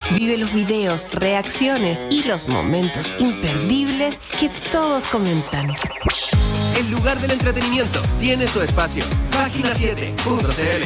Vive los videos, reacciones y los momentos imperdibles que todos comentan. El lugar del entretenimiento tiene su espacio. Página7.cl.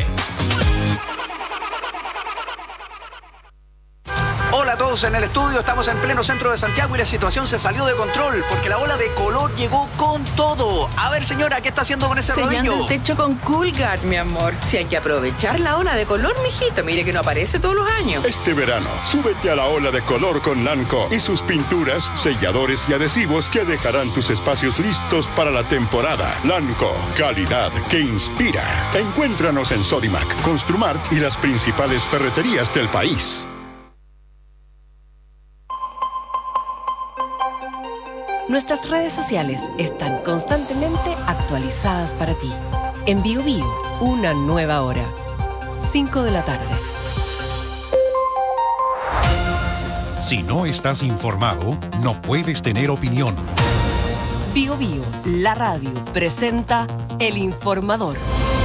Hola a todos en el estudio, estamos en pleno centro de Santiago y la situación se salió de control porque la ola de color llegó con todo. A ver, señora, ¿qué está haciendo con ese sellando rodillo? el techo con Coolguard, mi amor. Si hay que aprovechar la ola de color, mijito. Mire que no aparece todos los años. Este verano, súbete a la ola de color con Lanco y sus pinturas, selladores y adhesivos que dejarán tus espacios listos para la temporada. Lanco, calidad que inspira. Encuéntranos en Sodimac, Construmart y las principales ferreterías del país. Nuestras redes sociales están constantemente actualizadas para ti. En BioBio, una nueva hora. 5 de la tarde. Si no estás informado, no puedes tener opinión. BioBio, la radio, presenta El Informador.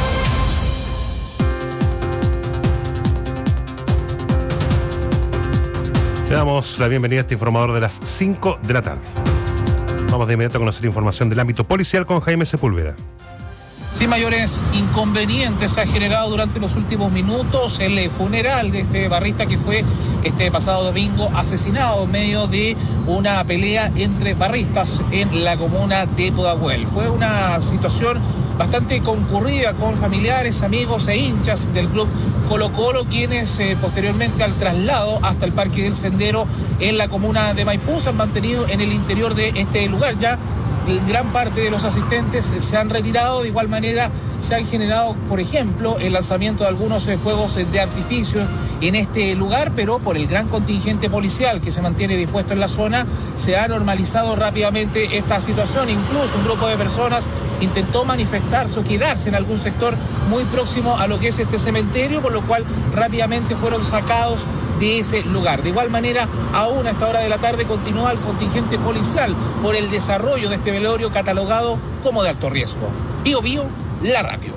Le damos la bienvenida a este informador de las 5 de la tarde. Vamos de inmediato a conocer información del ámbito policial con Jaime Sepúlveda. Sin mayores inconvenientes se ha generado durante los últimos minutos el funeral de este barrista que fue este pasado domingo asesinado en medio de una pelea entre barristas en la comuna de Pudahuel. Fue una situación bastante concurrida con familiares, amigos e hinchas del club Colo-Colo, quienes posteriormente al traslado hasta el Parque del Sendero en la comuna de Maipú se han mantenido en el interior de este lugar. Ya gran parte de los asistentes se han retirado. De igual manera se han generado, por ejemplo, el lanzamiento de algunos fuegos de artificio en este lugar, pero por el gran contingente policial que se mantiene dispuesto en la zona, se ha normalizado rápidamente esta situación. Incluso un grupo de personas intentó manifestarse o quedarse en algún sector muy próximo a lo que es este cementerio, por lo cual rápidamente fueron sacados de ese lugar. De igual manera, aún a esta hora de la tarde continúa el contingente policial por el desarrollo de este velorio catalogado como de alto riesgo. BioBio, la radio.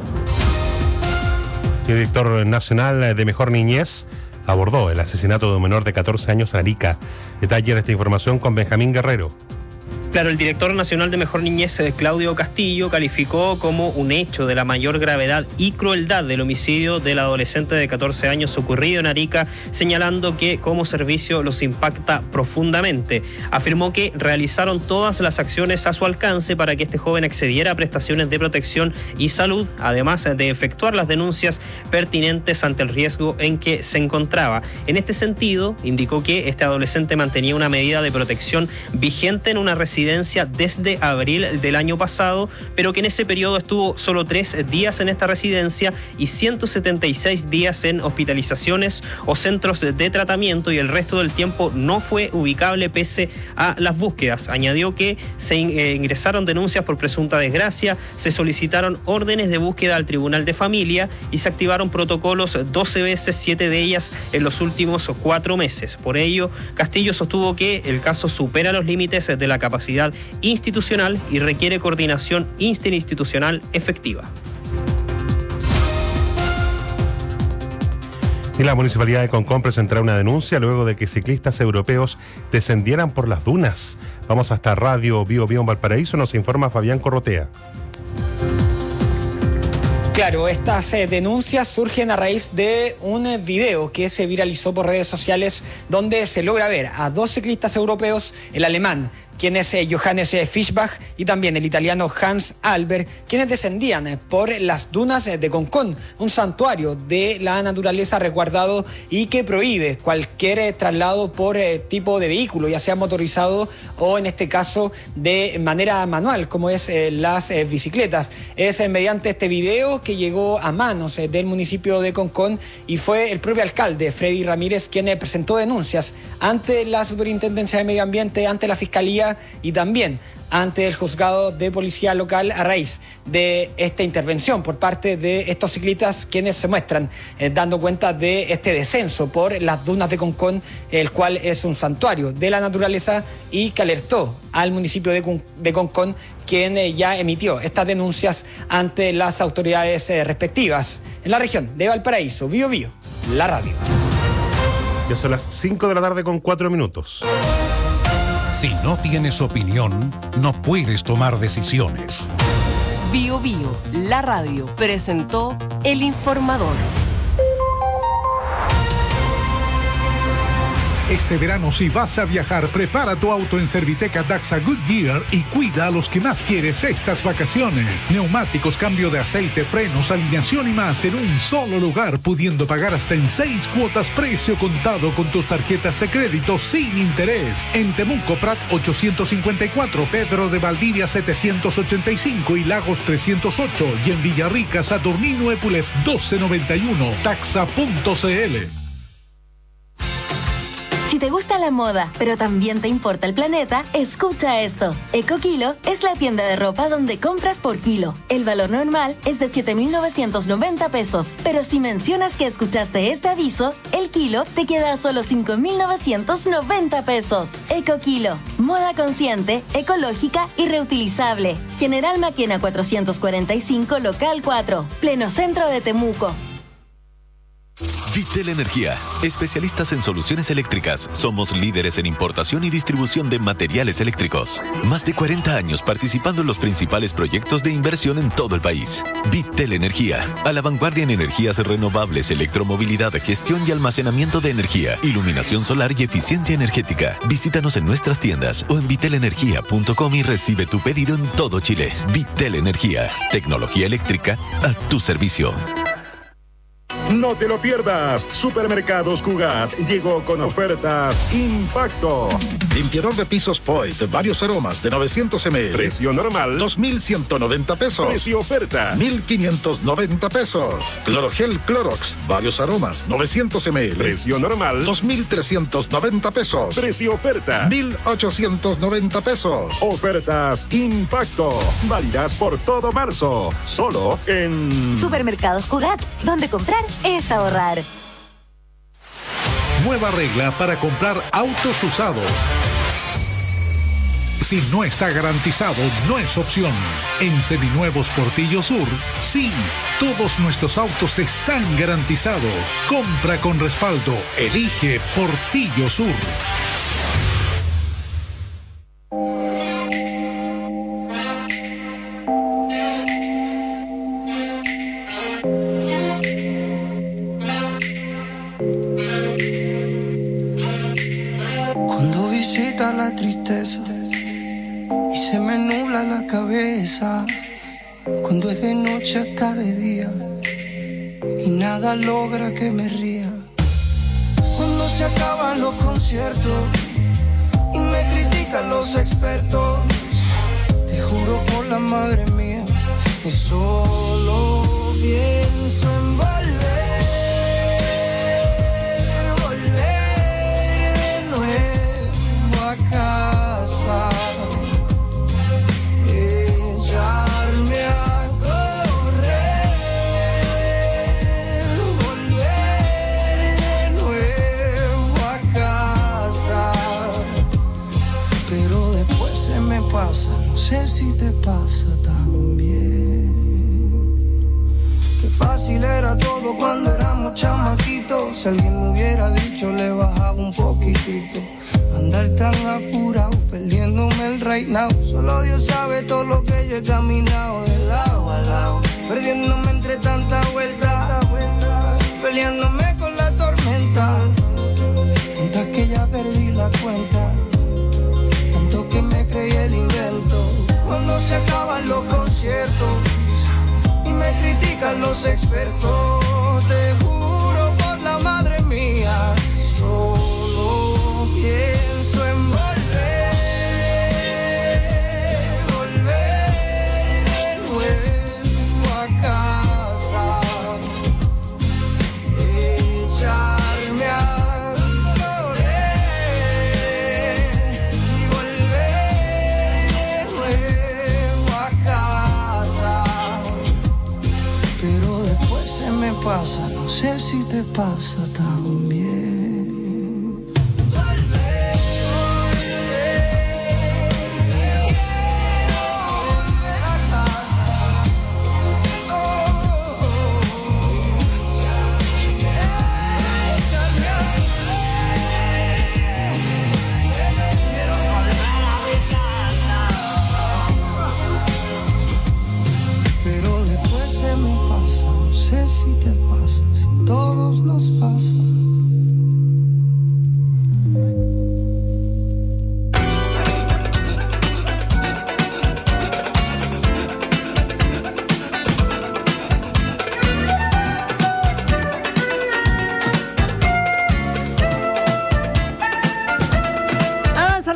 El director nacional de Mejor Niñez abordó el asesinato de un menor de 14 años en Arica. Detalle de esta información con Benjamín Guerrero. Claro, el director nacional de Mejor Niñez, Claudio Castillo, calificó como un hecho de la mayor gravedad y crueldad del homicidio del adolescente de 14 años ocurrido en Arica, señalando que como servicio los impacta profundamente. Afirmó que realizaron todas las acciones a su alcance para que este joven accediera a prestaciones de protección y salud, además de efectuar las denuncias pertinentes ante el riesgo en que se encontraba. En este sentido, indicó que este adolescente mantenía una medida de protección vigente en una residencia desde abril del año pasado, pero que en ese periodo estuvo solo 3 días en esta residencia y 176 días en hospitalizaciones o centros de tratamiento, y el resto del tiempo no fue ubicable pese a las búsquedas. Añadió que se ingresaron denuncias por presunta desgracia, se solicitaron órdenes de búsqueda al Tribunal de Familia y se activaron protocolos 12 veces, 7 de ellas en los últimos 4 meses. Por ello, Castillo sostuvo que el caso supera los límites de la capacidad institucional y requiere coordinación interinstitucional efectiva. Y la Municipalidad de Concón presentará una denuncia luego de que ciclistas europeos descendieran por las dunas. Vamos hasta Radio BioBio en Valparaíso, nos informa Fabián Corrotea. Claro, estas denuncias surgen a raíz de un video que se viralizó por redes sociales donde se logra ver a 2 ciclistas europeos, el alemán, quien es Johannes Fischbach, y también el italiano Hans Albert, quienes descendían por las dunas de Concón, un santuario de la naturaleza resguardado y que prohíbe cualquier traslado por tipo de vehículo, ya sea motorizado o en este caso de manera manual, como es las bicicletas. Es mediante este video que llegó a manos del municipio de Concón y fue el propio alcalde, Freddy Ramírez, quien presentó denuncias ante la Superintendencia de Medio Ambiente, ante la Fiscalía y también ante el juzgado de policía local a raíz de esta intervención por parte de estos ciclistas, quienes se muestran dando cuenta de este descenso por las dunas de Concón, el cual es un santuario de la naturaleza, y que alertó al municipio de Concón, quien ya emitió estas denuncias ante las autoridades respectivas. En la región de Valparaíso, BioBio, la radio. Ya son las 5 de la tarde con 4 minutos. Si no tienes opinión, no puedes tomar decisiones. Bio Bio, la radio, presentó El Informador. Este verano, si vas a viajar, prepara tu auto en Serviteca Daxa Goodyear y cuida a los que más quieres estas vacaciones. Neumáticos, cambio de aceite, frenos, alineación y más en un solo lugar, pudiendo pagar hasta en 6 cuotas precio contado con tus tarjetas de crédito sin interés. En Temuco, Prat 854, Pedro de Valdivia 785 y Lagos 308. Y en Villarrica, Saturnino Epulef 1291. Taxa.cl. Si te gusta la moda, pero también te importa el planeta, escucha esto. EcoKilo es la tienda de ropa donde compras por kilo. El valor normal es de 7.990 pesos, pero si mencionas que escuchaste este aviso, el kilo te queda a solo 5.990 pesos. EcoKilo, moda consciente, ecológica y reutilizable. General Maquena 445, local 4, pleno centro de Temuco. Vitel Energía, especialistas en soluciones eléctricas. Somos líderes en importación y distribución de materiales eléctricos. Más de 40 años participando en los principales proyectos de inversión en todo el país. Vitel Energía, a la vanguardia en energías renovables, electromovilidad, gestión y almacenamiento de energía, iluminación solar y eficiencia energética. Visítanos en nuestras tiendas o en vitelenergia.com y recibe tu pedido en todo Chile. Vitel Energía, tecnología eléctrica a tu servicio. No te lo pierdas. Supermercados Cugat llegó con ofertas Impacto. Limpiador de pisos Poit, varios aromas de 900 ml. Precio normal 2.190 pesos. Precio oferta 1.590 pesos. Clorogel Clorox, varios aromas 900 ml. Precio normal 2.390 pesos. Precio oferta 1.890 pesos. Ofertas Impacto, válidas por todo marzo. Solo en Supermercados Cugat, donde comprar es ahorrar. Nueva regla para comprar autos usados. Si no está garantizado, no es opción. En Seminuevos Portillo Sur, sí, todos nuestros autos están garantizados. Compra con respaldo. Elige Portillo Sur. La tristeza y se me nubla la cabeza cuando es de noche hasta de día y nada logra que me ría. Cuando se acaban los conciertos y me critican los expertos, te juro por la madre mía que solo pienso en volver. Casa, echarme a correr, volver de nuevo a casa, pero después se me pasa, no sé si te pasa también. Qué fácil era todo cuando éramos chamaquitos, si alguien me hubiera dicho le bajaba un poquitito. Andar tan apurado, perdiéndome el right now. Solo Dios sabe todo lo que yo he caminado de lado a lado, perdiéndome entre tanta vuelta, peleándome con la tormenta. Tantas que ya perdí la cuenta, tanto que me creí el invento. Cuando se acaban los conciertos y me critican los expertos, te juro por la madre mía, solo pienso en volver, volver de nuevo a casa, echarme a correr y volver de nuevo a casa. Pero después se me pasa, no sé si te pasa también.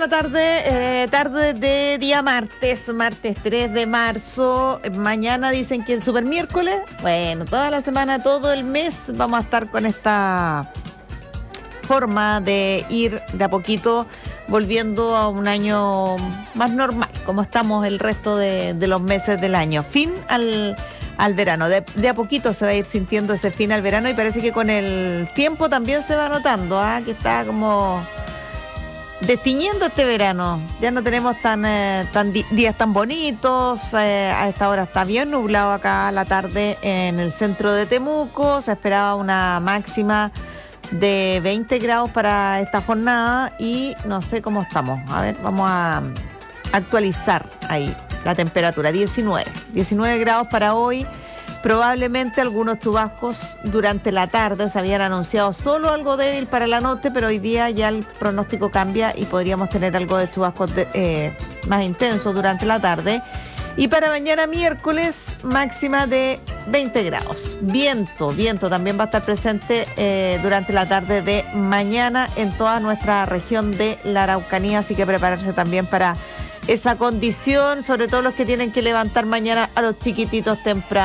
la tarde, tarde de día martes 3 de marzo. Mañana dicen que el super miércoles. Bueno, toda la semana, todo el mes vamos a estar con esta forma de ir de a poquito volviendo a un año más normal, como estamos el resto de los meses del año. Fin al verano. De a poquito se va a ir sintiendo ese fin al verano y parece que con el tiempo también se va notando, que está como destiñendo este verano. Ya no tenemos días tan bonitos. A esta hora está bien nublado acá a la tarde en el centro de Temuco. Se esperaba una máxima de 20 grados para esta jornada y no sé cómo estamos. A ver, vamos a actualizar ahí la temperatura. 19 grados para hoy. Probablemente algunos chubascos durante la tarde. Se habían anunciado solo algo débil para la noche, pero hoy día ya el pronóstico cambia y podríamos tener algo de chubascos más intensos durante la tarde. Y para mañana miércoles, máxima de 20 grados. Viento también va a estar presente durante la tarde de mañana en toda nuestra región de la Araucanía, así que prepararse también para esa condición, sobre todo los que tienen que levantar mañana a los chiquititos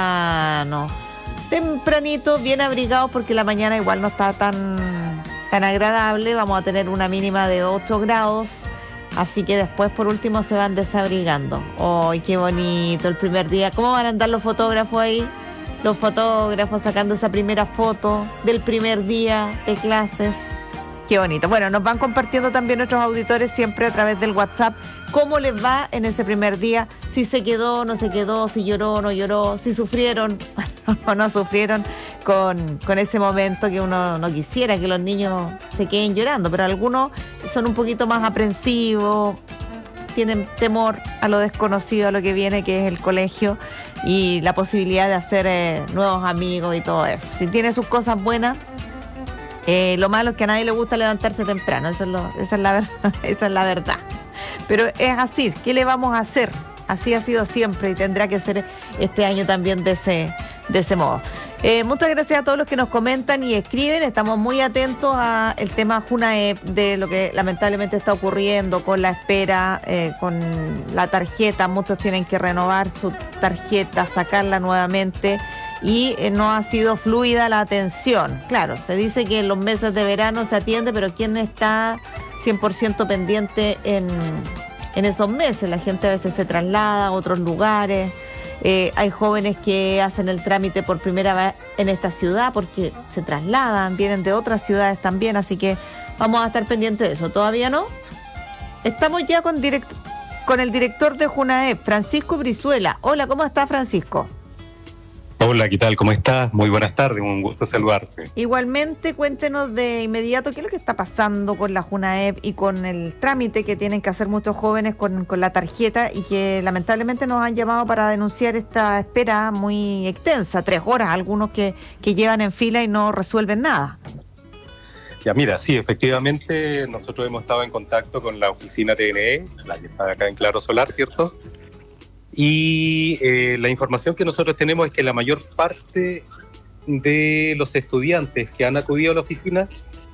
tempranito, bien abrigados, porque la mañana igual no está tan agradable. Vamos a tener una mínima de 8 grados. Así que después, por último, se van desabrigando. ¡Ay, qué bonito el primer día! ¿Cómo van a andar los fotógrafos ahí? Los fotógrafos sacando esa primera foto del primer día de clases. ¡Qué bonito! Bueno, nos van compartiendo también nuestros auditores siempre a través del WhatsApp cómo les va en ese primer día, si se quedó, no se quedó, si lloró o no lloró, si sufrieron o no sufrieron con ese momento que uno no quisiera que los niños se queden llorando, pero algunos son un poquito más aprensivos, tienen temor a lo desconocido, a lo que viene, que es el colegio y la posibilidad de hacer nuevos amigos y todo eso. Si tiene sus cosas buenas, lo malo es que a nadie le gusta levantarse temprano, esa es la verdad. Pero es así, ¿qué le vamos a hacer? Así ha sido siempre y tendrá que ser este año también de ese modo. Muchas gracias a todos los que nos comentan y escriben. Estamos muy atentos al tema Junaep, de lo que lamentablemente está ocurriendo con la espera, con la tarjeta. Muchos tienen que renovar su tarjeta, sacarla nuevamente y no ha sido fluida la atención. Claro, se dice que en los meses de verano se atiende, pero ¿quién está 100% pendiente en esos meses? La gente a veces se traslada a otros lugares. Hay jóvenes que hacen el trámite por primera vez en esta ciudad porque se trasladan, vienen de otras ciudades también, así que vamos a estar pendientes de eso. ¿Todavía no? Estamos ya con el director de Junaep, Francisco Brizuela. Hola, ¿cómo está, Francisco? Hola, ¿qué tal? ¿Cómo estás? Muy buenas tardes, un gusto saludarte. Igualmente, cuéntenos de inmediato qué es lo que está pasando con la Junaep y con el trámite que tienen que hacer muchos jóvenes con la tarjeta y que lamentablemente nos han llamado para denunciar esta espera muy extensa, 3 horas, algunos que llevan en fila y no resuelven nada. Ya, mira, sí, efectivamente nosotros hemos estado en contacto con la oficina TNE, la que está acá en Claro Solar, ¿cierto? Y la información que nosotros tenemos es que la mayor parte de los estudiantes que han acudido a la oficina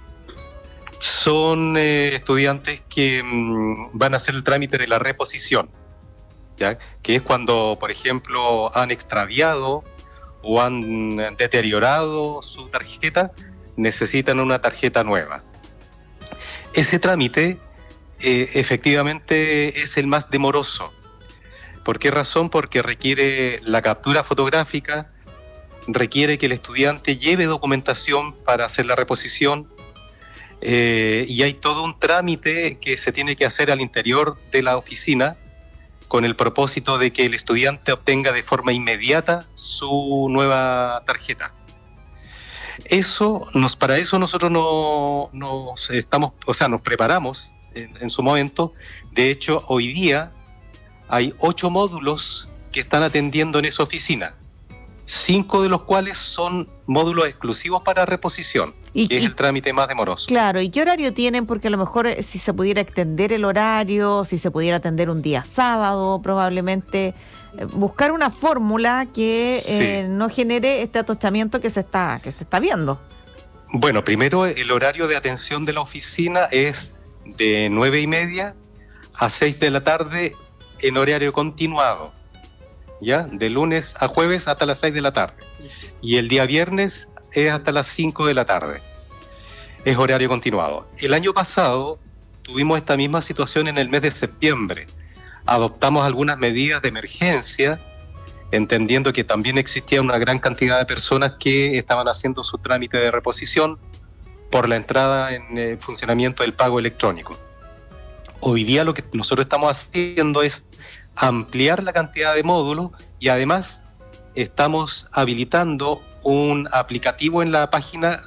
son estudiantes que van a hacer el trámite de la reposición, ¿ya? Que es cuando, por ejemplo, han extraviado o han deteriorado su tarjeta, necesitan una tarjeta nueva. Ese trámite efectivamente es el más demoroso. ¿Por qué razón? Porque requiere la captura fotográfica, requiere que el estudiante lleve documentación para hacer la reposición y hay todo un trámite que se tiene que hacer al interior de la oficina con el propósito de que el estudiante obtenga de forma inmediata su nueva tarjeta. Para eso nosotros nos preparamos en su momento. De hecho, hoy día hay 8 módulos que están atendiendo en esa oficina, 5 de los cuales son módulos exclusivos para reposición, que es el trámite más demoroso. Claro, ¿y qué horario tienen? Porque a lo mejor si se pudiera extender el horario, si se pudiera atender un día sábado, probablemente buscar una fórmula que no genere este atochamiento que se está viendo. Bueno, primero el horario de atención de la oficina es de 9:30 a 6 de la tarde en horario continuado, ¿ya? De lunes a jueves hasta las 6 de la tarde. Y el día viernes es hasta las 5 de la tarde. Es horario continuado. El año pasado tuvimos esta misma situación en el mes de septiembre. Adoptamos algunas medidas de emergencia, entendiendo que también existía una gran cantidad de personas que estaban haciendo su trámite de reposición por la entrada en funcionamiento del pago electrónico. Hoy día lo que nosotros estamos haciendo es ampliar la cantidad de módulos y además estamos habilitando un aplicativo en la página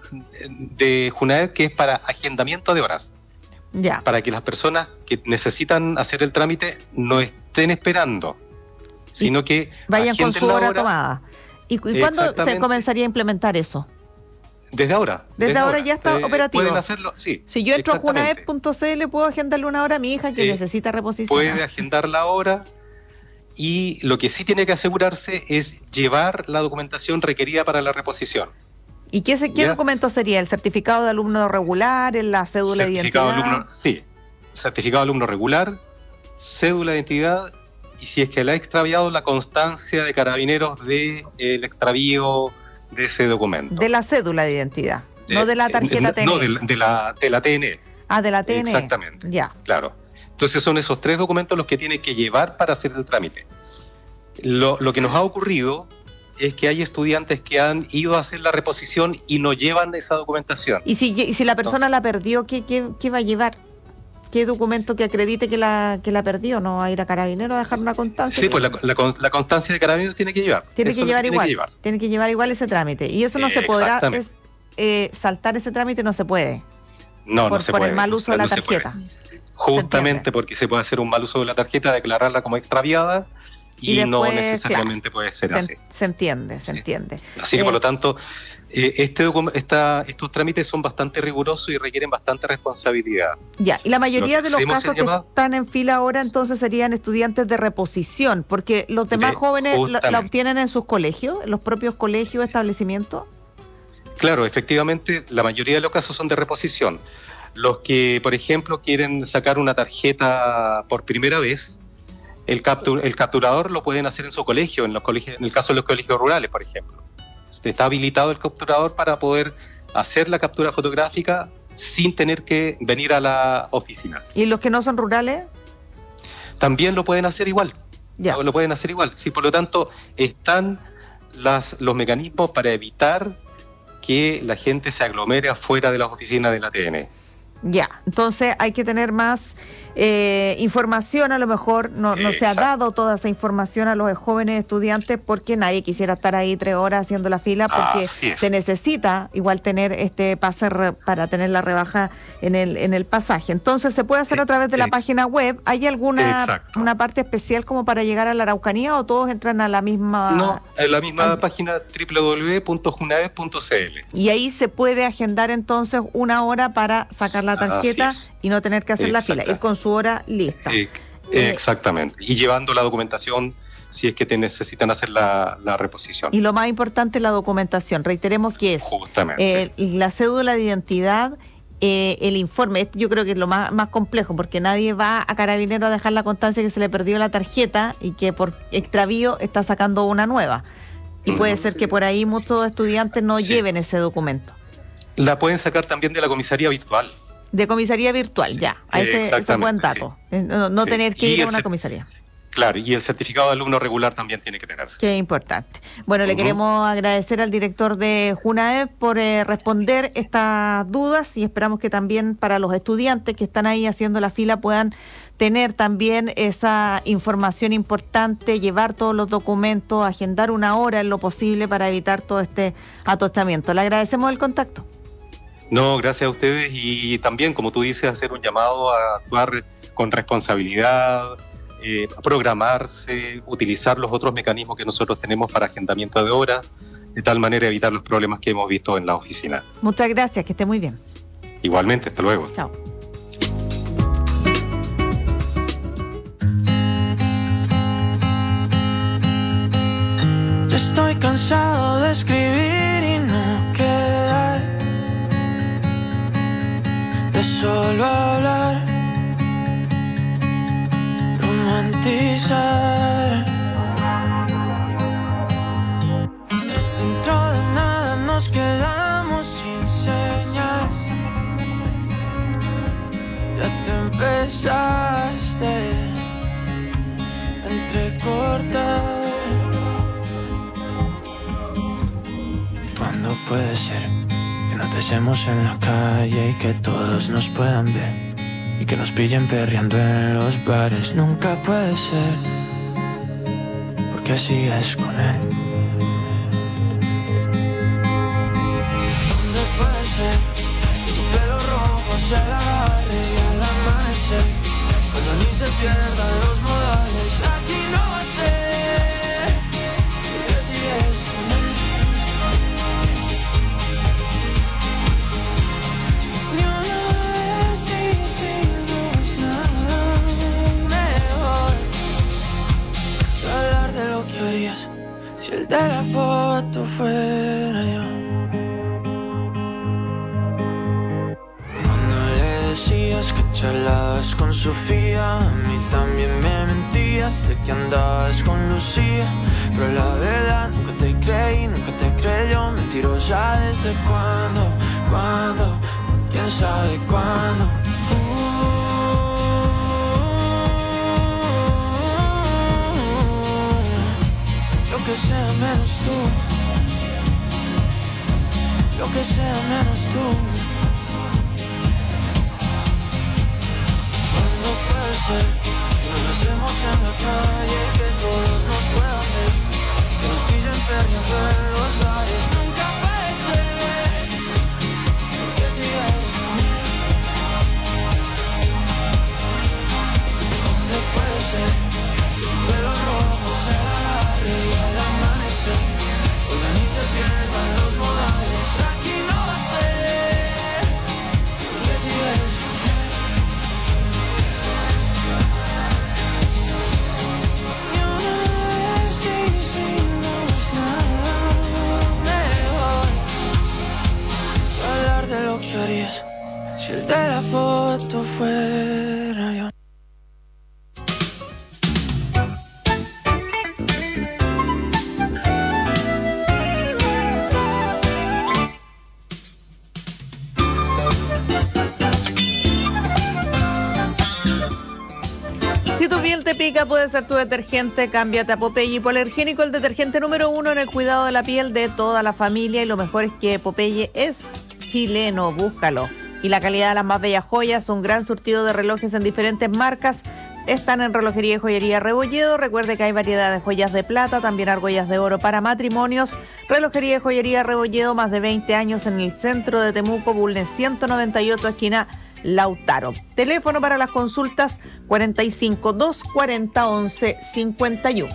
de Junaed que es para agendamiento de horas. Ya. Para que las personas que necesitan hacer el trámite no estén esperando, sino que vayan con su hora tomada. ¿Y cuándo se comenzaría a implementar eso? Desde ahora. Desde ahora ya está operativo. Pueden hacerlo, sí. Si yo entro a junaed.cl, ¿puedo agendarle una hora a mi hija que necesita reposición? Puede agendar la hora y lo que sí tiene que asegurarse es llevar la documentación requerida para la reposición. ¿Y qué documento sería? ¿El certificado de alumno regular, la cédula de identidad? Certificado de alumno regular, cédula de identidad y si es que la ha extraviado, la constancia de carabineros del extravío de ese documento. De la cédula de identidad, no de la tarjeta TNE. No, de la TNE. Ah, de la TNE. Exactamente. Ya. Claro. Entonces son esos 3 documentos los que tiene que llevar para hacer el trámite. Lo que nos ha ocurrido es que hay estudiantes que han ido a hacer la reposición y no llevan esa documentación. ¿Y si la persona la perdió, qué va a llevar? ¿Qué documento que acredite que la perdió? ¿No va a ir a Carabineros a dejar una constancia? Sí, pues la constancia de Carabineros tiene que llevar. Tiene que llevar igual ese trámite. Y eso no se podrá, saltar ese trámite no se puede. No se puede. Por el mal uso de la tarjeta. Justamente porque se puede hacer un mal uso de la tarjeta, declararla como extraviada y después, no necesariamente puede ser así. Se entiende. Así que por lo tanto, estos trámites son bastante rigurosos y requieren bastante responsabilidad. Ya, y la mayoría de los casos que están en fila ahora entonces serían estudiantes de reposición, porque los demás jóvenes la obtienen en sus colegios, en los propios colegios, establecimientos. Claro, efectivamente, la mayoría de los casos son de reposición. Los que, por ejemplo, quieren sacar una tarjeta por primera vez, el capturador lo pueden hacer en su colegio, en el caso de los colegios rurales, por ejemplo. Está habilitado el capturador para poder hacer la captura fotográfica sin tener que venir a la oficina. ¿Y los que no son rurales? También lo pueden hacer igual. Ya. Lo pueden hacer igual. Sí, por lo tanto, están los mecanismos para evitar que la gente se aglomere afuera de las oficinas de la TN. Ya, entonces hay que tener más información, a lo mejor no se ha dado toda esa información a los jóvenes estudiantes porque nadie quisiera estar ahí 3 horas haciendo la fila porque se necesita igual tener este pase para tener la rebaja en el pasaje. Entonces se puede hacer a través de la página web. ¿Hay alguna una parte especial como para llegar a la Araucanía o todos entran a la misma? No, en la misma página www.junaed.cl. Y ahí se puede agendar entonces una hora para sacar la tarjeta y no tener que hacer la fila, ir con su hora lista. Exactamente, y llevando la documentación si es que te necesitan hacer la reposición. Y lo más importante, la documentación, reiteremos que es justamente la cédula de identidad, el informe. Yo creo que es lo más complejo porque nadie va a Carabineros a dejar la constancia que se le perdió la tarjeta y que por extravío está sacando una nueva. Y puede ser que por ahí muchos estudiantes no lleven ese documento. La pueden sacar también de la comisaría virtual. De comisaría virtual, ya. Ese buen dato. No tener que ir a una comisaría. Claro, y el certificado de alumno regular también tiene que tener. Qué importante. Bueno, le queremos agradecer al director de Junaed por responder estas dudas y esperamos que también para los estudiantes que están ahí haciendo la fila puedan tener también esa información importante, llevar todos los documentos, agendar una hora en lo posible para evitar todo este atostamiento. Le agradecemos el contacto. No, gracias a ustedes y también, como tú dices, hacer un llamado a actuar con responsabilidad, programarse, utilizar los otros mecanismos que nosotros tenemos para agendamiento de horas, de tal manera evitar los problemas que hemos visto en la oficina. Muchas gracias, que esté muy bien. Igualmente, hasta luego. Chao. Ya estoy cansado de escribir y no quedar, de solo hablar. romantizar. Dentro de nada nos quedamos sin señal. Ya te empezaste a entrecortar. ¿Cuándo puede ser que nos besemos en la calle y que todos nos puedan ver? Y que nos pillen perreando en los bares. Nunca puede ser, porque así es con él. ¿Dónde puede ser que tu pelo rojo se la agarre y al amanecer, cuando ni se pierdan los modales? Aquí no va a ser, porque así es con él. Ni una vez hicimos nada mejor que hablar de lo que harías si el de la foto fuera yo. Cuando le decías que charlabas con Sofía, a mí también me mentías de que andabas con Lucía. Pero la verdad nunca te creí, nunca te creyó. Mentirosa desde cuándo, quién sabe cuándo. Lo que sea menos tú, lo que sea menos tú. ¿Cuándo puede ser que nos besemos en la calle y que todos nos puedan ver? Que nos pillen perdiendo en los bares. Nunca puede ser, porque así es con él. ¿Dónde puede ser que tu pelo rojo se la agarre y al amanecer, oigan y se pierdan los modales? Aquí no va a ser, porque así es con él. Ni una vez hicimos nada mejor que hablar de lo que harías si el de la foto fuera yo. Si tu piel te pica, puede ser tu detergente. Cámbiate a Popeye Hipoalergénico, el detergente número 1 en el cuidado de la piel de toda la familia. Y lo mejor es que Popeye es chileno, búscalo. Y la calidad de las más bellas joyas, un gran surtido de relojes en diferentes marcas. Están en Relojería y Joyería Rebolledo. Recuerde que hay variedad de joyas de plata, también argollas de oro para matrimonios. Relojería y Joyería Rebolledo, más de 20 años en el centro de Temuco, Bulnes 198, esquina Lautaro. Teléfono para las consultas 45 240 11 51.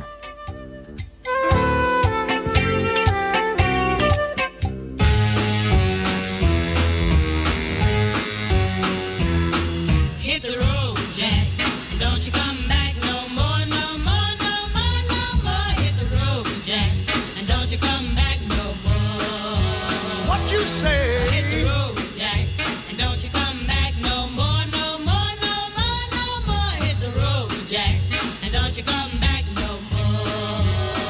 Hit the road, Jack, and don't you come back no more, no more, no more, no more. Hit the road, Jack, and don't you come back no more. What you say? Hit the road, Jack, and don't you come back no more, no more, no more, no more. Hit the road, Jack, and don't you come back no more.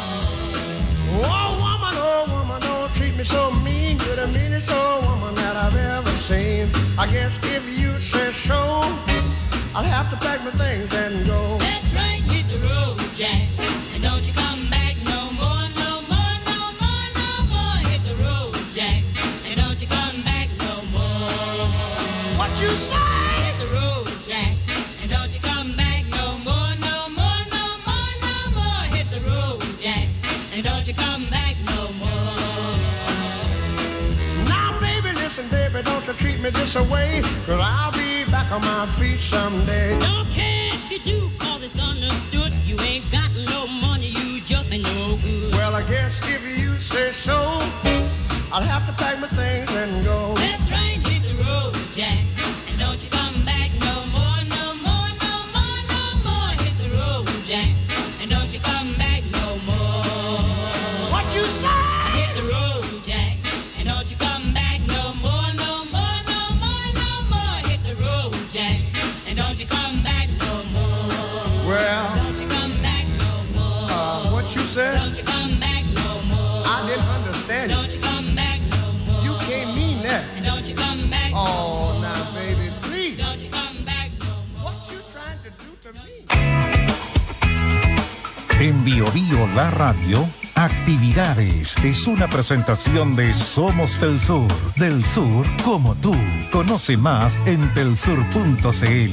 Oh woman, don't treat me so mean. You're the meanest old woman that I've ever seen. I guess if you say so, I'll have to pack my things and go. That's right, hit the road, Jack, and don't you come back no more, no more, no more, no more. Hit the road, Jack, and don't you come back no more. What you say? Hit the road, Jack, and don't you come back no more, no more, no more, no more. Hit the road, Jack, and don't you come back no more. Now baby, listen baby, don't you treat me this away, 'cause I'll be back on my feet someday. Don't care if you do, 'cause it's understood. You ain't got no money, you just ain't no good. Well, I guess if you say so, I'll have to pack my things and go. That's right, hit the road, Jack, and don't you come back no more, no more, no more, no more. Hit the road, Jack, and don't you come back no more. What you say? Hit the road, Jack, and don't you come back no more, no more, no more, no more. Hit the road, Jack, and don't you come back no more. Well, don't En Bio Bio La Radio, Actividades es una presentación de Somos del Sur como tú. Conoce más en telsur.cl.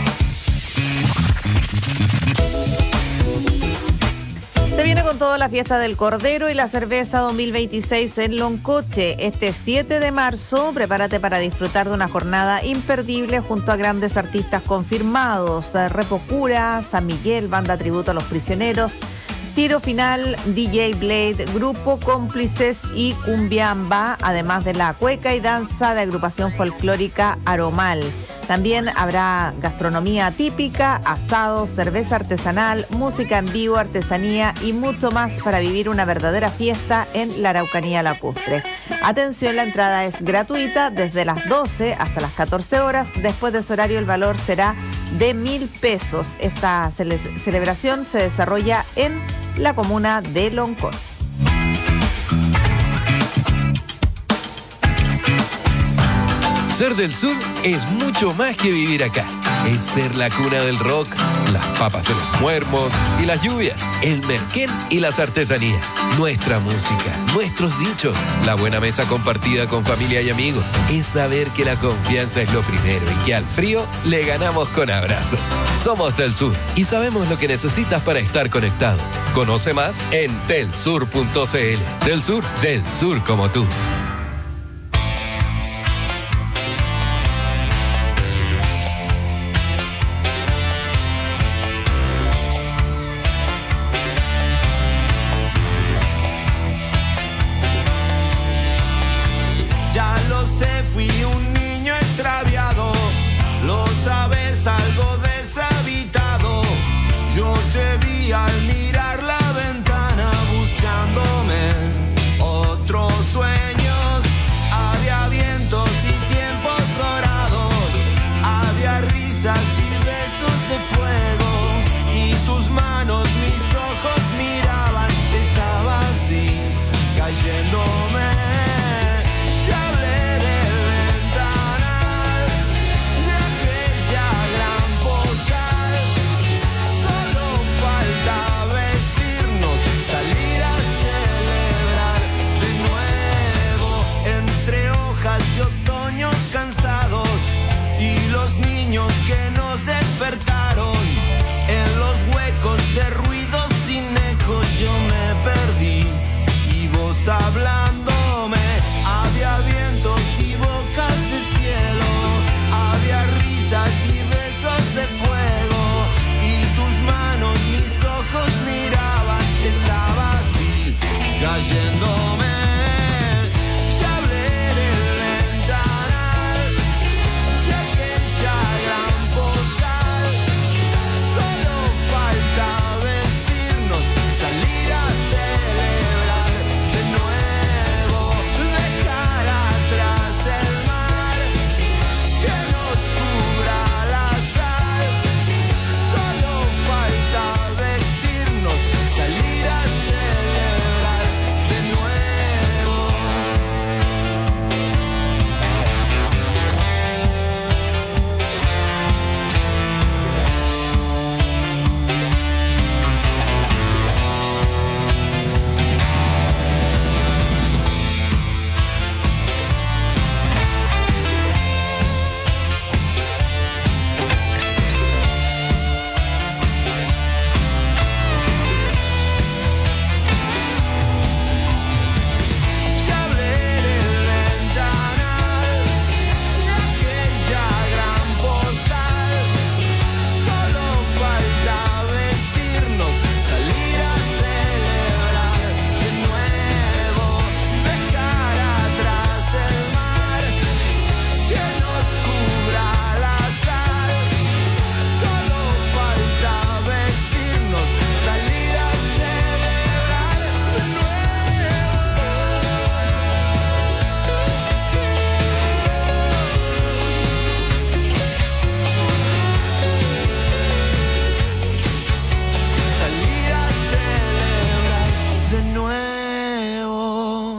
Se viene con toda la fiesta del Cordero y la cerveza 2026 en Loncoche. Este 7 de marzo, prepárate para disfrutar de una jornada imperdible junto a grandes artistas confirmados. Repocura, San Miguel, Banda Tributo a los Prisioneros, Tiro Final, DJ Blade, Grupo Cómplices y Cumbiamba, además de la cueca y danza de agrupación folclórica Aromal. También habrá gastronomía típica, asados, cerveza artesanal, música en vivo, artesanía y mucho más para vivir una verdadera fiesta en la Araucanía Lacustre. Atención, la entrada es gratuita desde las 12 hasta las 14 horas. Después de ese horario el valor será de 1.000 pesos. Esta celebración se desarrolla en la comuna de Loncoche. Ser del sur es mucho más que vivir acá. Es ser la cuna del rock, las papas de los muermos y las lluvias, el merquén y las artesanías, nuestra música, nuestros dichos, la buena mesa compartida con familia y amigos. Es saber que la confianza es lo primero y que al frío le ganamos con abrazos. Somos del sur y sabemos lo que necesitas para estar conectado. Conoce más en telsur.cl. Del sur como tú. Hablándome, había vientos y bocas de cielo, había risas y besos de fuego, y tus manos, mis ojos miraban, estaba así, cayéndome. Ya hablé del ventanal de aquella gran postal,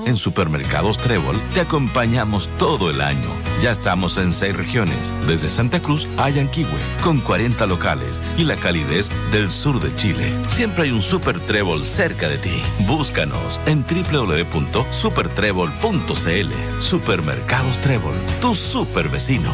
En Supermercados Trébol te acompañamos todo el año. Ya estamos en 6 regiones, desde Santa Cruz a Yanquihue, con 40 locales y la calidez del sur de Chile. Siempre hay un Super Trébol cerca de ti. Búscanos en www.supertrébol.cl. Supermercados Trébol, tu super vecino.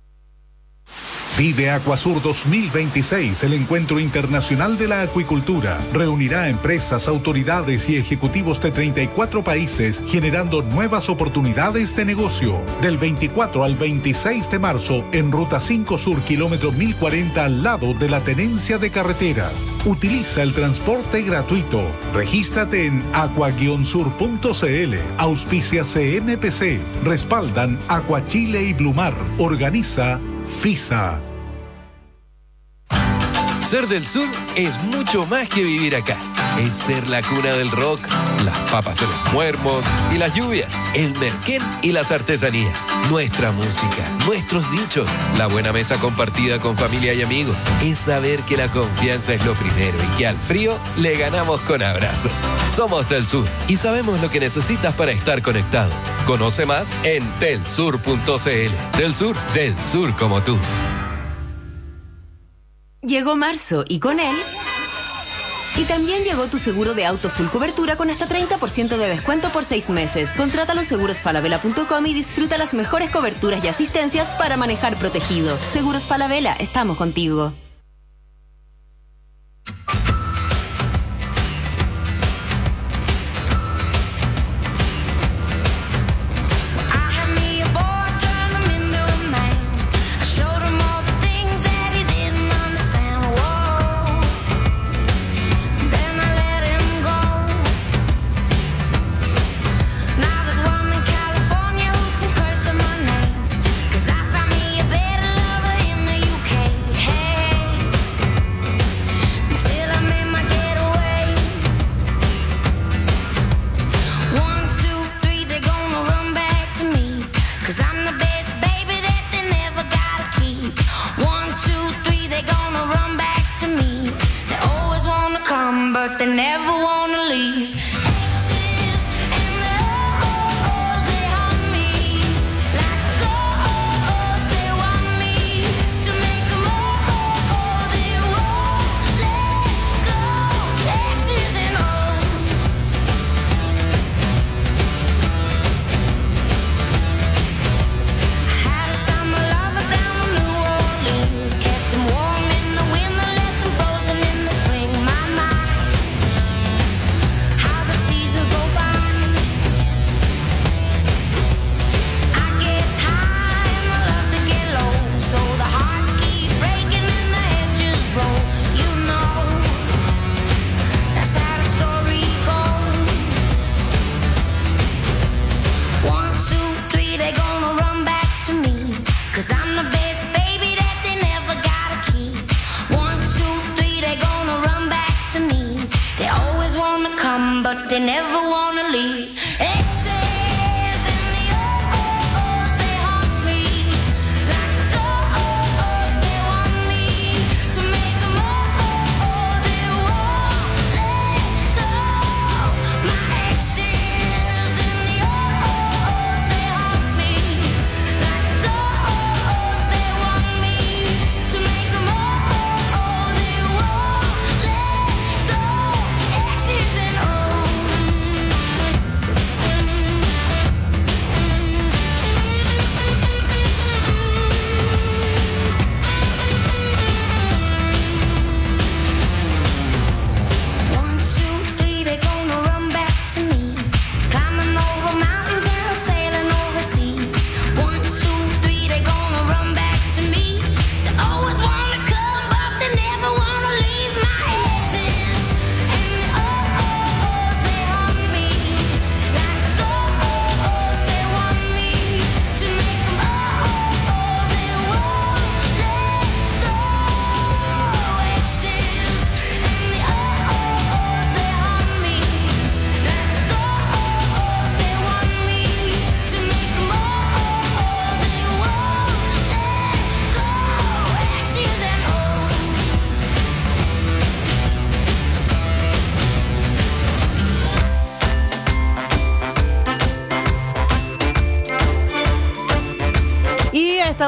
Vive Acuasur 2026, el encuentro internacional de la acuicultura. Reunirá a empresas, autoridades y ejecutivos de 34 países, generando nuevas oportunidades de negocio. Del 24 al 26 de marzo, en Ruta 5 Sur, kilómetro 1040, al lado de la Tenencia de Carreteras. Utiliza el transporte gratuito. Regístrate en aqua-sur.cl. Auspicia CMPC. Respaldan Acuachile y Blumar. Organiza FISA. Ser del Sur es mucho más que vivir acá. Es ser la cuna del rock, las papas de los muermos y las lluvias, el merquén y las artesanías, nuestra música, nuestros dichos, la buena mesa compartida con familia y amigos. Es saber que la confianza es lo primero y que al frío le ganamos con abrazos. Somos del Sur y sabemos lo que necesitas para estar conectado. Conoce más en telsur.cl. Del Sur como tú. Llegó marzo y con él... Y también llegó tu seguro de auto full cobertura con hasta 30% de descuento por 6 meses. Contrátalo en segurosfalabella.com y disfruta las mejores coberturas y asistencias para manejar protegido. Seguros Falabella, estamos contigo.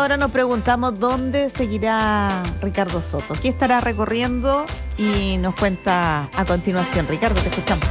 ahora nos preguntamos dónde seguirá Ricardo Soto. ¿Qué estará recorriendo? Y nos cuenta a continuación. Ricardo, te escuchamos.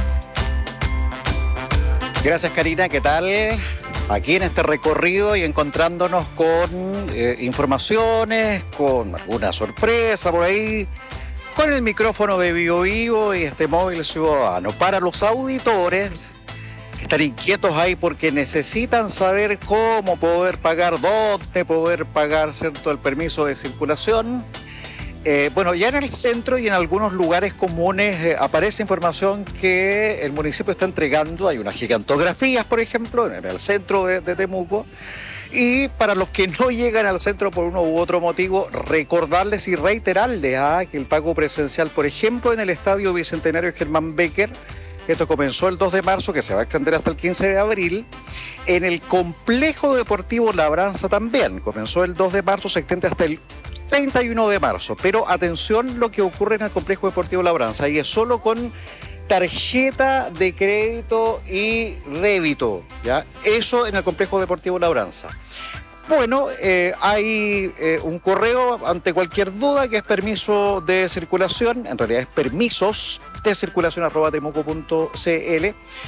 Gracias, Karina. ¿Qué tal? Aquí en este recorrido y encontrándonos con informaciones, con alguna sorpresa por ahí, con el micrófono de Bio Vivo y este móvil ciudadano. Para los auditores que están inquietos ahí porque necesitan saber cómo poder pagar, dónde poder pagar, ¿cierto?, el permiso de circulación. Bueno, ya en el centro y en algunos lugares comunes aparece información que el municipio está entregando. Hay unas gigantografías, por ejemplo, en el centro de Temuco. Y para los que no llegan al centro por uno u otro motivo, recordarles y reiterarles que el pago presencial, por ejemplo, en el Estadio Bicentenario Germán Becker, esto comenzó el 2 de marzo, que se va a extender hasta el 15 de abril. En el Complejo Deportivo Labranza también, comenzó el 2 de marzo, se extiende hasta el 31 de marzo, pero atención lo que ocurre en el Complejo Deportivo Labranza, y es solo con tarjeta de crédito y débito, ¿ya? Eso en el Complejo Deportivo Labranza. Bueno, hay un correo ante cualquier duda que es permiso de circulación, en realidad es permisos de circulación @temuco.cl.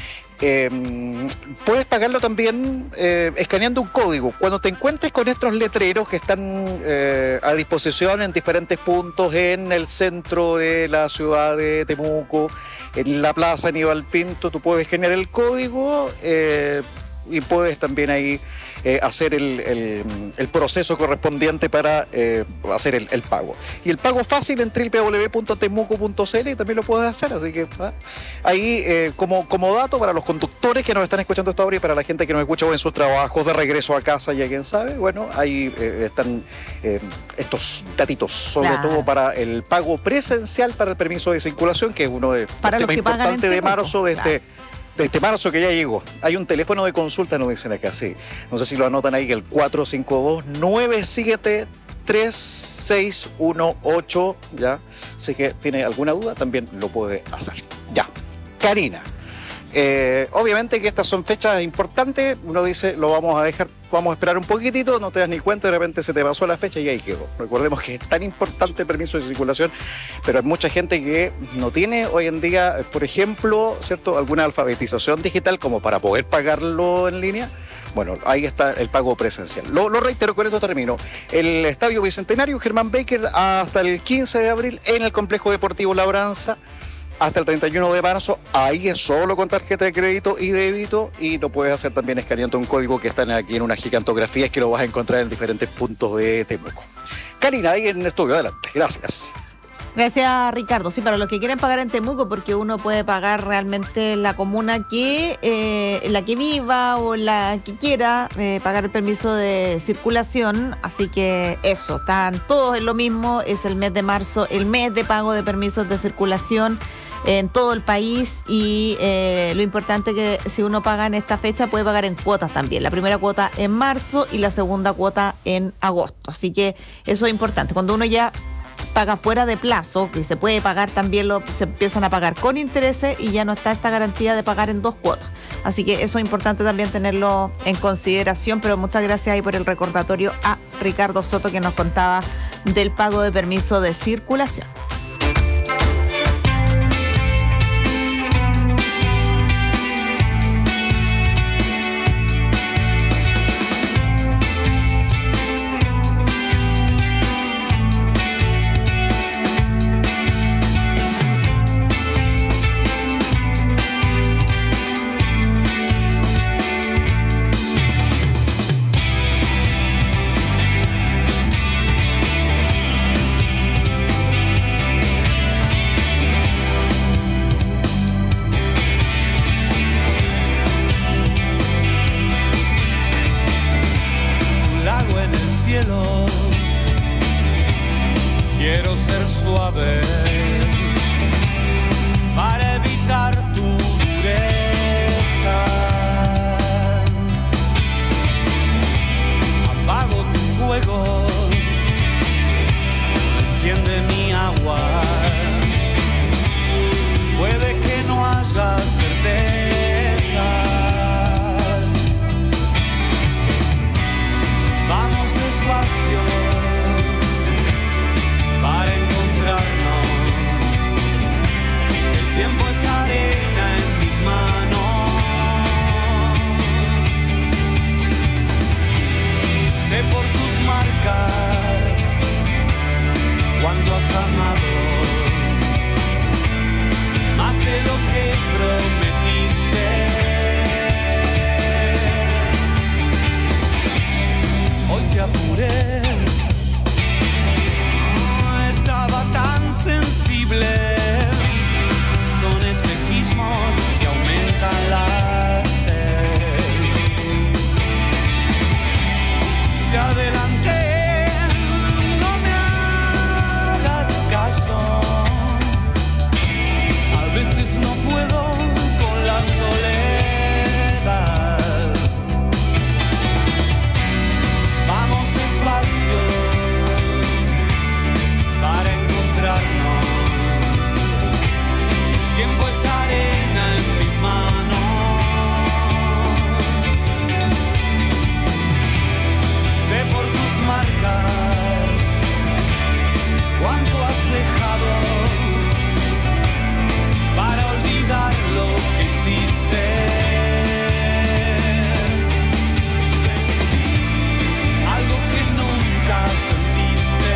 Puedes pagarlo también escaneando un código. Cuando te encuentres con estos letreros que están a disposición en diferentes puntos en el centro de la ciudad de Temuco, en la plaza Aníbal Pinto, tú puedes escanear el código y puedes también ahí hacer el proceso correspondiente para hacer el pago. Y el pago fácil en www.temuco.cl y también lo puedes hacer, así que ahí como dato para los conductores que nos están escuchando esta hora y para la gente que nos escucha en sus trabajos de regreso a casa, ya quien sabe, bueno, ahí están estos datitos, sobre todo para el pago presencial para el permiso de circulación, que es uno de los temas importantes de marzo de este marzo que ya llegó. Hay un teléfono de consulta, nos dicen acá, sí. No sé si lo anotan ahí, que el 452-973618, ¿ya? Así que tiene alguna duda, también lo puede hacer. Ya. Karina. Obviamente que estas son fechas importantes. Uno dice, lo vamos a dejar, vamos a esperar un poquitito, no te das ni cuenta, de repente se te pasó la fecha y ahí quedó. Recordemos que es tan importante el permiso de circulación, pero hay mucha gente que no tiene hoy en día, por ejemplo, ¿cierto?, alguna alfabetización digital como para poder pagarlo en línea. Bueno, ahí está el pago presencial. Lo reitero, con esto termino. El Estadio Bicentenario Germán Becker hasta el 15 de abril en el Complejo Deportivo Labranza. Hasta el 31 de marzo, ahí es solo con tarjeta de crédito y débito, y lo puedes hacer también escaneando un código que están aquí en unas gigantografías que lo vas a encontrar en diferentes puntos de Temuco. Karina, ahí en el estudio, adelante. Gracias. Gracias, Ricardo. Sí, para los que quieren pagar en Temuco, porque uno puede pagar realmente en la comuna que la que viva o la que quiera pagar el permiso de circulación. Así que eso, están todos en lo mismo. Es el mes de marzo, el mes de pago de permisos de circulación en todo el país, y lo importante es que si uno paga en esta fecha puede pagar en cuotas también. La primera cuota en marzo y la segunda cuota en agosto. Así que eso es importante. Cuando uno ya paga fuera de plazo, que se puede pagar también, se empiezan a pagar con intereses y ya no está esta garantía de pagar en 2 cuotas. Así que eso es importante también tenerlo en consideración, pero muchas gracias ahí por el recordatorio a Ricardo Soto, que nos contaba del pago de permiso de circulación. Quiero ser suave para evitar tu dureza. Apago tu fuego, enciende mi agua. Puede que no haya certezas. Vamos despacio. cuánto has dejado para olvidar lo que hiciste. Sentí algo que nunca sentiste.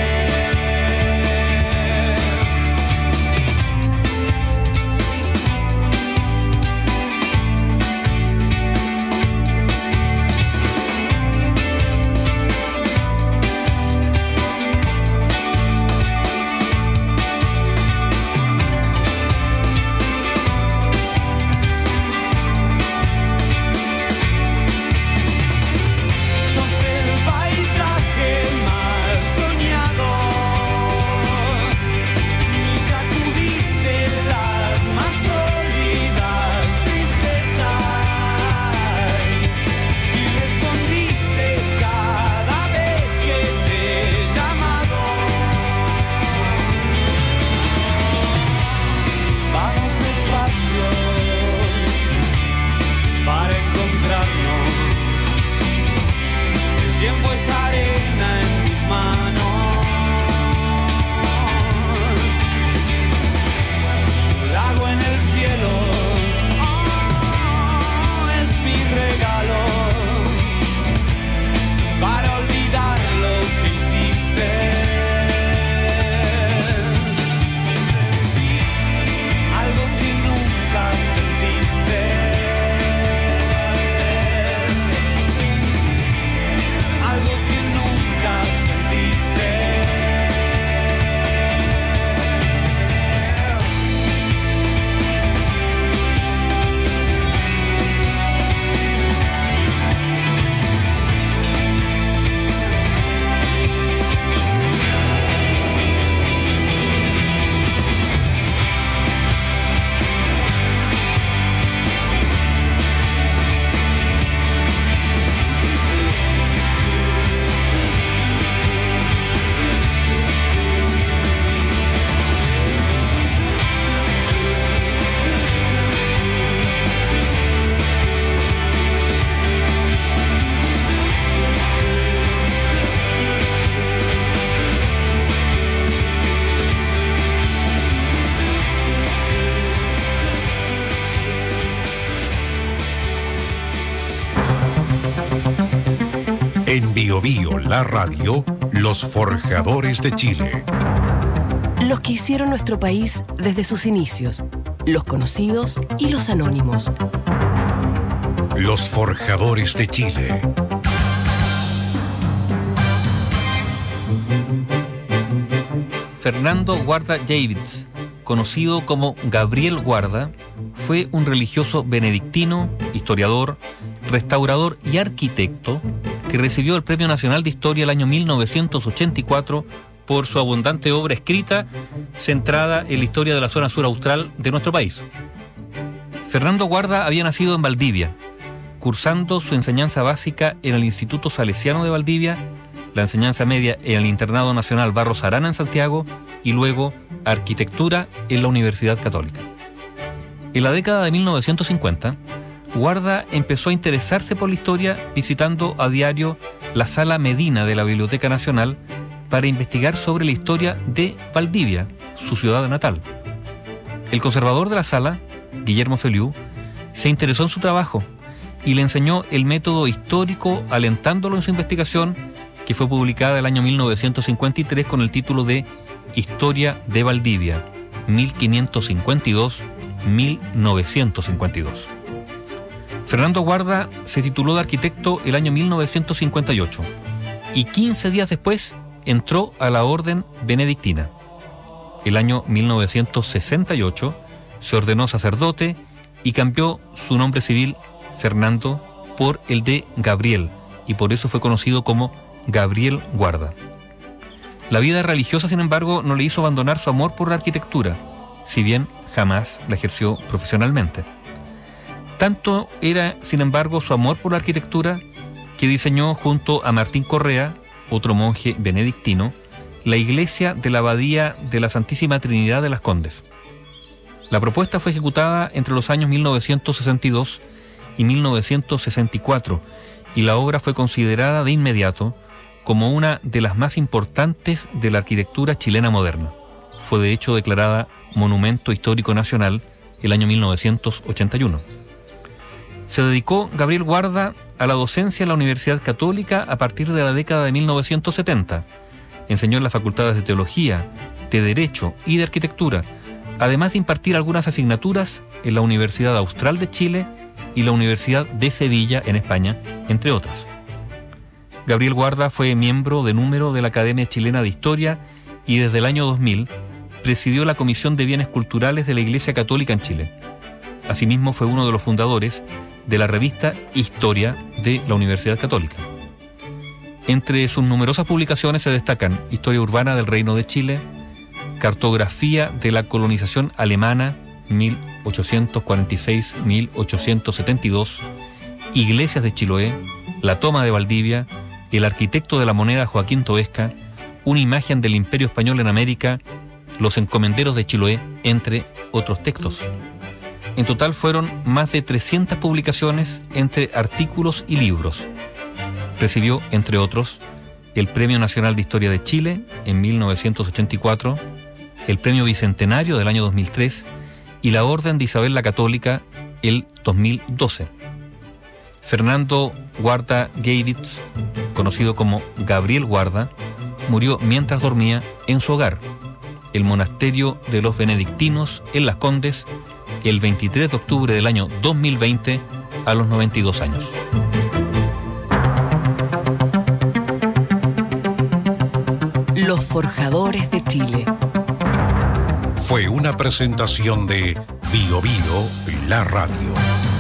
En Bio Bio, la radio, los forjadores de Chile. Los que hicieron nuestro país desde sus inicios, los conocidos y los anónimos. Los forjadores de Chile. Fernando Guarda Davids, conocido como Gabriel Guarda, fue un religioso benedictino, historiador, restaurador y arquitecto que recibió el Premio Nacional de Historia el año 1984 por su abundante obra escrita centrada en la historia de la zona sur austral de nuestro país. Fernando Guarda había nacido en Valdivia, cursando su enseñanza básica en el Instituto Salesiano de Valdivia, la enseñanza media en el Internado Nacional Barros Arana en Santiago y luego arquitectura en la Universidad Católica. En la década de 1950, Guarda empezó a interesarse por la historia visitando a diario la Sala Medina de la Biblioteca Nacional para investigar sobre la historia de Valdivia, su ciudad natal. El conservador de la sala, Guillermo Feliú, se interesó en su trabajo y le enseñó el método histórico alentándolo en su investigación, que fue publicada el año 1953 con el título de Historia de Valdivia, 1552-1952. Fernando Guarda se tituló de arquitecto el año 1958 y 15 días después entró a la orden benedictina. El año 1968 se ordenó sacerdote y cambió su nombre civil Fernando por el de Gabriel, y por eso fue conocido como Gabriel Guarda. La vida religiosa, sin embargo, no le hizo abandonar su amor por la arquitectura, si bien jamás la ejerció profesionalmente. Tanto era, sin embargo, su amor por la arquitectura que diseñó junto a Martín Correa, otro monje benedictino, la iglesia de la Abadía de la Santísima Trinidad de las Condes. La propuesta fue ejecutada entre los años 1962 y 1964 y la obra fue considerada de inmediato como una de las más importantes de la arquitectura chilena moderna. Fue de hecho declarada Monumento Histórico Nacional el año 1981. Se dedicó Gabriel Guarda a la docencia en la Universidad Católica a partir de la década de 1970. Enseñó en las facultades de Teología, de Derecho y de Arquitectura, además de impartir algunas asignaturas en la Universidad Austral de Chile y la Universidad de Sevilla en España, entre otras. Gabriel Guarda fue miembro de número de la Academia Chilena de Historia y desde el año 2000 presidió la Comisión de Bienes Culturales de la Iglesia Católica en Chile. Asimismo, fue uno de los fundadores de la revista Historia de la Universidad Católica. Entre sus numerosas publicaciones se destacan Historia Urbana del Reino de Chile, Cartografía de la Colonización Alemana 1846-1872, Iglesias de Chiloé, La Toma de Valdivia, El arquitecto de la moneda Joaquín Toesca, Una imagen del Imperio Español en América, Los encomenderos de Chiloé, entre otros textos. En total fueron más de 300 publicaciones entre artículos y libros. Recibió, entre otros, el Premio Nacional de Historia de Chile en 1984, el Premio Bicentenario del año 2003 y la Orden de Isabel la Católica el 2012. Fernando Guarda Geiwitz, conocido como Gabriel Guarda, murió mientras dormía en su hogar, el monasterio de los benedictinos en Las Condes, el 23 de octubre del año 2020 a los 92 años. Los Forjadores de Chile. Fue una presentación de Bio Bio, la radio.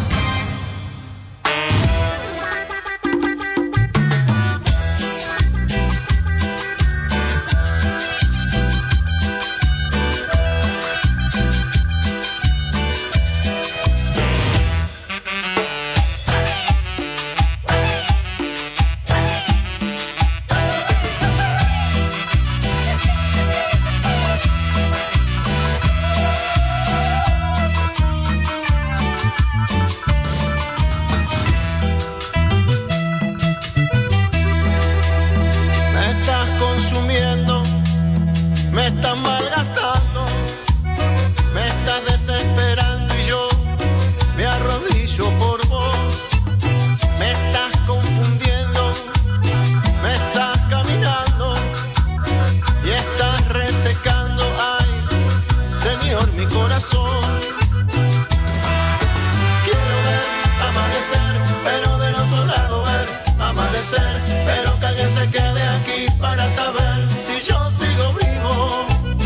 Pero que alguien se quede aquí para saber si yo sigo vivo.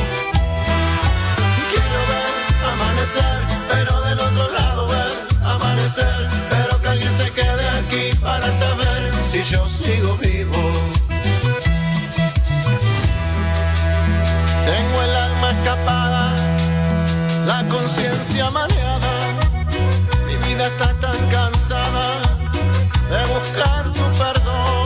Quiero ver amanecer, pero del otro lado ver amanecer. Pero que alguien se quede aquí para saber si yo sigo vivo. Tengo el alma escapada, la conciencia mareada. Mi vida está tan cansada de buscar tu perdón.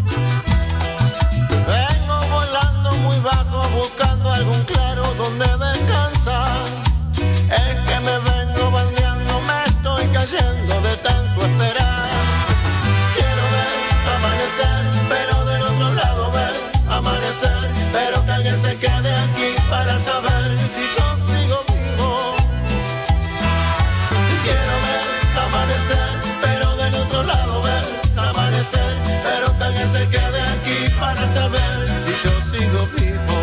Vengo volando muy bajo buscando algún claro donde descansar. Es que me vengo baldeando, me estoy cayendo de tanto esperar. Quiero ver amanecer, pero del otro lado ver amanecer. Pero que alguien se quede aquí para saber si yo sigo vivo. Quiero ver amanecer, pero del otro lado ver amanecer, pero que alguien se quede aquí para saber si yo sigo vivo.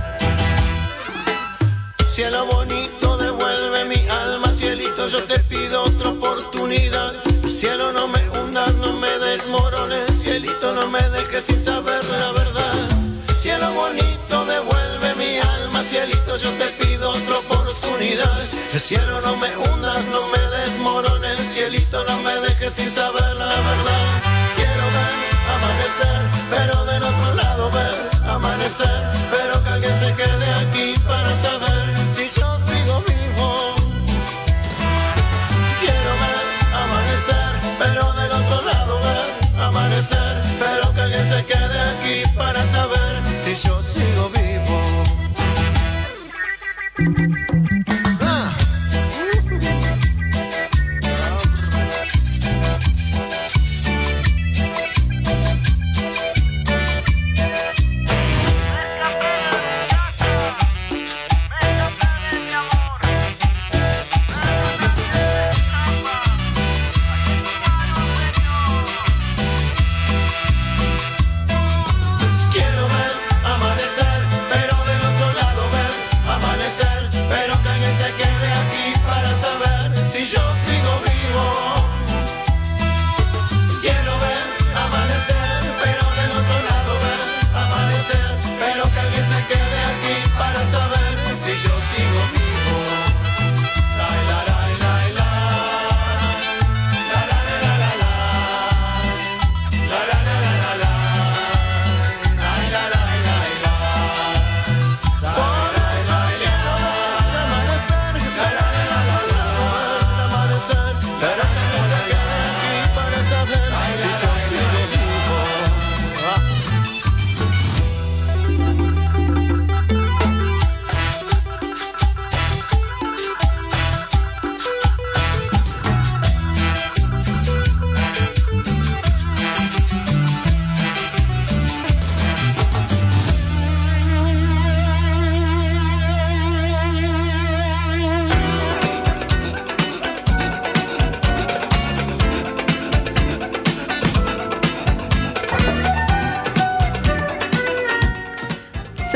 Cielo bonito, devuelve mi alma, cielito, yo te pido otra oportunidad. Cielo, no me hundas, no me desmorones, cielito, no me dejes sin saber la verdad. Cielo bonito, devuelve mi alma, cielito, yo te pido otra oportunidad. Cielo, no me hundas, no me desmorones, cielito, no me dejes sin saber la verdad. Quiero ver amanecer, pero del otro lado ver amanecer, pero que alguien se quede aquí para saber si yo sigo vivo. Quiero ver amanecer, pero del otro lado ver amanecer, pero que alguien se quede aquí para saber si yo sigo vivo.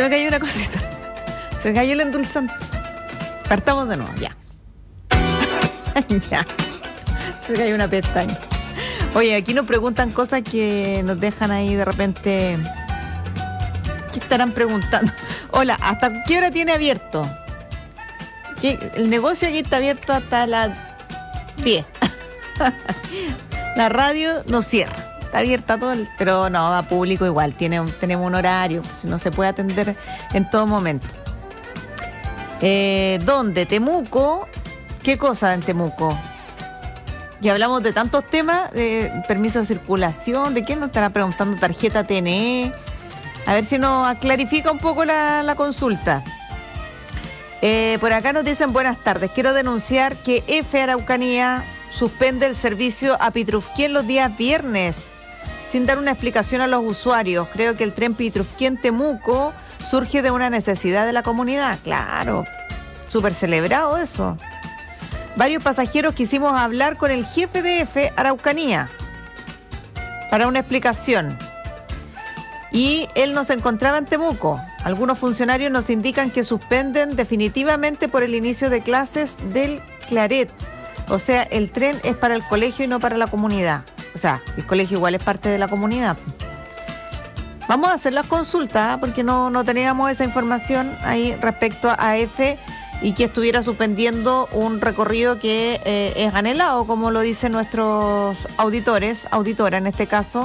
me cayó una cosita. Se me cayó el endulzante. Partamos de nuevo, ya. Ya. Se me cayó una pestaña. Oye, aquí nos preguntan cosas que nos dejan ahí de repente. ¿Qué estarán preguntando? Hola, ¿hasta qué hora tiene abierto? El negocio aquí está abierto hasta las 10. La radio no cierra. Está abierta todo pero no, va público igual. Tenemos un horario, pues, no se puede atender en todo momento. ¿Dónde? Temuco. ¿Qué cosa en Temuco? Y hablamos de tantos temas, de permiso de circulación, ¿de qué nos estará preguntando? Tarjeta TNE. A ver si nos clarifica un poco la consulta. Por acá nos dicen buenas tardes. Quiero denunciar que F Araucanía suspende el servicio a Pitrufquén los días viernes sin dar una explicación a los usuarios. Creo que el tren Pitrufquén-Temuco surge de una necesidad de la comunidad. Claro, súper celebrado eso. Varios pasajeros quisimos hablar con el jefe de F Araucanía para una explicación. Y él nos encontraba en Temuco. Algunos funcionarios nos indican que suspenden definitivamente por el inicio de clases del Claret. O sea, el tren es para el colegio y no para la comunidad. O sea, el colegio igual es parte de la comunidad. Vamos a hacer las consultas, porque no teníamos esa información ahí respecto a F y que estuviera suspendiendo un recorrido que es anhelado, como lo dicen nuestros auditora en este caso,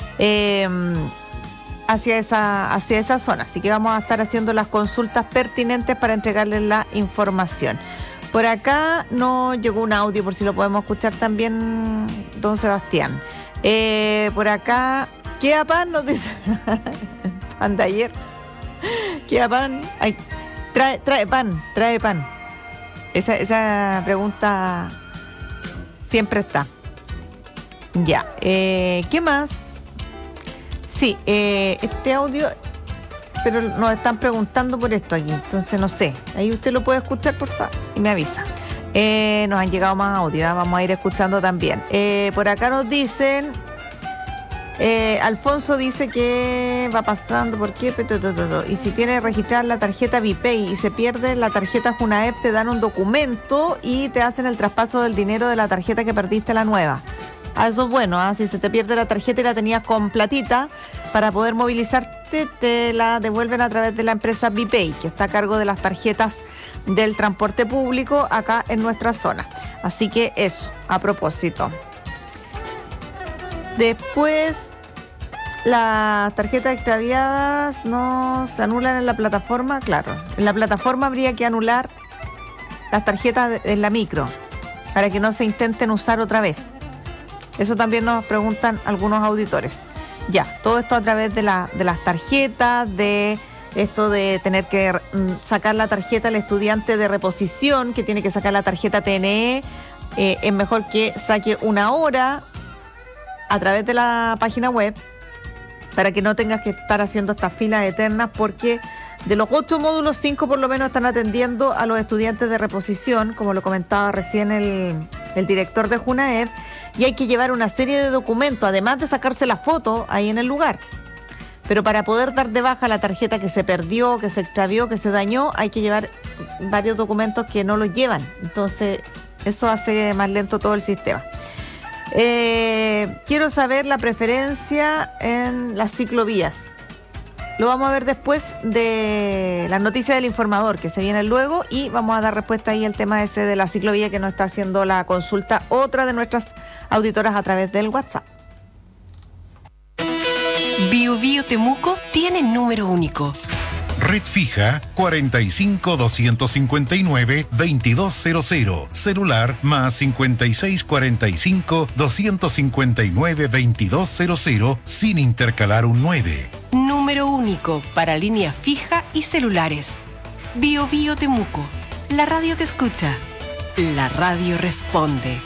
hacia esa zona. Así que vamos a estar haciendo las consultas pertinentes para entregarles la información. Por acá nos llegó un audio, por si lo podemos escuchar también, don Sebastián. Por acá, ¿queda pan? Nos dice. Pan de ayer. ¿Queda pan? Ay, trae pan. Esa pregunta siempre está. Ya. ¿Qué más? Sí, este audio, pero nos están preguntando por esto aquí, entonces no sé. Ahí usted lo puede escuchar, por favor, y me avisa. Nos han llegado más audio, vamos a ir escuchando también. Por acá nos dicen, Alfonso dice que va pasando, ¿por qué? Y si tiene registrada la tarjeta Vipay y se pierde la tarjeta Junaep, te dan un documento y te hacen el traspaso del dinero de la tarjeta que perdiste, la nueva. Eso es bueno, si se te pierde la tarjeta y la tenías con platita, para poder movilizarte te la devuelven a través de la empresa Vipay, que está a cargo de las tarjetas del transporte público acá en nuestra zona. Así que eso, a propósito. Después, las tarjetas extraviadas no se anulan en la plataforma. Claro, en la plataforma habría que anular las tarjetas en la micro para que no se intenten usar otra vez. Eso también nos preguntan algunos auditores. Ya, todo esto a través de las tarjetas, de esto de tener que sacar la tarjeta al estudiante de reposición, que tiene que sacar la tarjeta TNE. Es mejor que saque una hora a través de la página web para que no tengas que estar haciendo estas filas eternas, porque de los 8 módulos, 5 por lo menos están atendiendo a los estudiantes de reposición, como lo comentaba recién el director de Junaep. Y hay que llevar una serie de documentos, además de sacarse la foto ahí en el lugar. Pero para poder dar de baja la tarjeta que se perdió, que se extravió, que se dañó, hay que llevar varios documentos que no los llevan. Entonces, eso hace más lento todo el sistema. Quiero saber la preferencia en las ciclovías. Lo vamos a ver después de las noticias del informador, que se viene luego, y vamos a dar respuesta ahí al tema ese de la ciclovía que nos está haciendo la consulta otra de nuestras auditoras a través del WhatsApp. Bio Bio Temuco tiene número único. Red fija 45-259-2200. Celular más 5645-259-2200 sin intercalar un 9. Número único para línea fija y celulares. Bio Bio Temuco. La radio te escucha. La radio responde.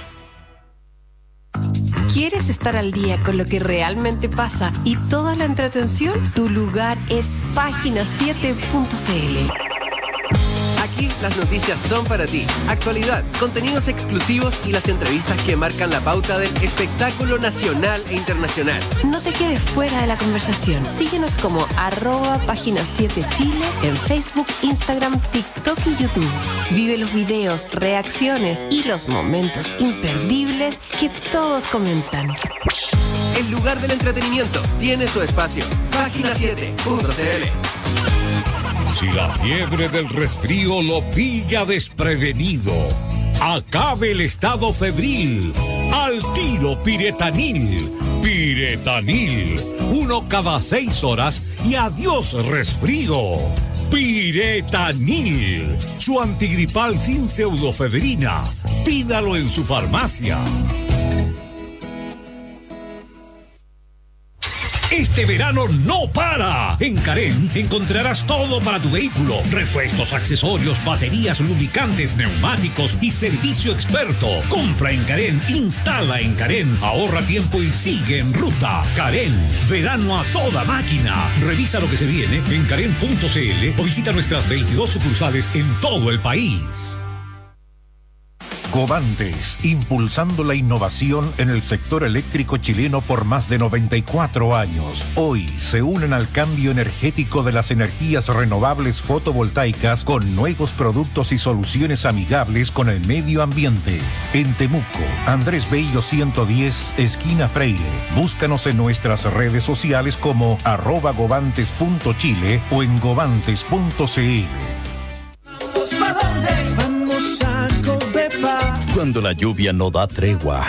¿Quieres estar al día con lo que realmente pasa y toda la entretención? Tu lugar es Página7.cl. Aquí Aquí las noticias son para ti. Actualidad, contenidos exclusivos y las entrevistas que marcan la pauta del espectáculo nacional e internacional. No te quedes fuera de la conversación. Síguenos como @Página 7 Chile en Facebook, Instagram, TikTok y YouTube. Vive los videos, reacciones y los momentos imperdibles que todos comentan. El lugar del entretenimiento tiene su espacio. Página7.cl. Si la fiebre del resfrío lo pilla desprevenido, acabe el estado febril. Al tiro Piretanil. Piretanil. 1 cada 6 horas y adiós resfrío. Piretanil. Su antigripal sin pseudofedrina. Pídalo en su farmacia. Este verano no para. En Carén encontrarás todo para tu vehículo. Repuestos, accesorios, baterías, lubricantes, neumáticos y servicio experto. Compra en Carén, instala en Carén, ahorra tiempo y sigue en ruta. Carén, verano a toda máquina. Revisa lo que se viene en carén.cl o visita nuestras 22 sucursales en todo el país. Covantes, impulsando la innovación en el sector eléctrico chileno por más de 94 años. Hoy se unen al cambio energético de las energías renovables fotovoltaicas con nuevos productos y soluciones amigables con el medio ambiente. En Temuco, Andrés Bello 110, esquina Freire. Búscanos en nuestras redes sociales como @govantes.chile o en govantes.cl. Cuando la lluvia no da tregua